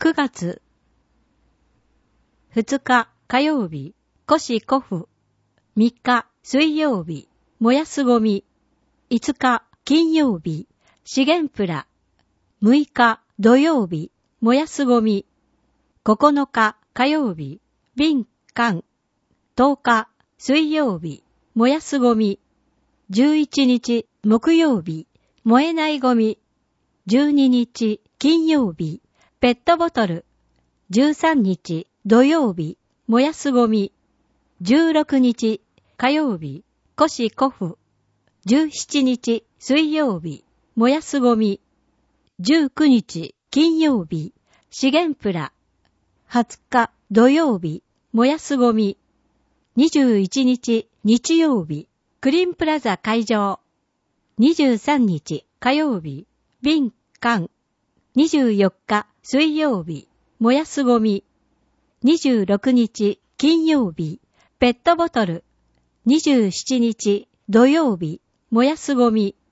9月2日火曜日、古紙古布。3日水曜日、燃やすゴミ。5日金曜日、資源プラ。6日土曜日、燃やすゴミ。9日火曜日、瓶缶。10日水曜日、燃やすゴミ。11日木曜日、燃えないゴミ。12日金曜日、ペットボトル。13日土曜日、燃やすゴミ。16日火曜日、古紙古布。17日水曜日、燃やすゴミ。19日金曜日、資源プラ。20日土曜日、燃やすゴミ。21日日曜日、クリンプラザ会場。23日火曜日、瓶缶。24日水曜日、燃やすゴミ。26日金曜日、ペットボトル。27日土曜日、燃やすゴミ。